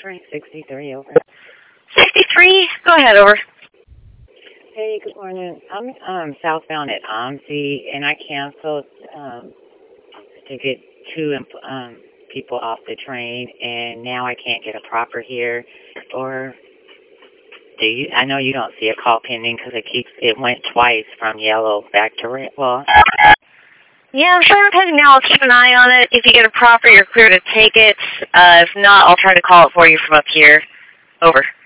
train 63, over. 63? Go ahead, over. Hey, good morning. I'm southbound at OMSI, and I canceled to get two people off the train, and now I can't get a proper here. Or do you? I know you don't see a call pending because it went twice from yellow back to red. Well, yeah, I'm sure I'm heading now. I'll keep an eye on it. If you get a proper, you're clear to take it. If not, I'll try to call it for you from up here. Over.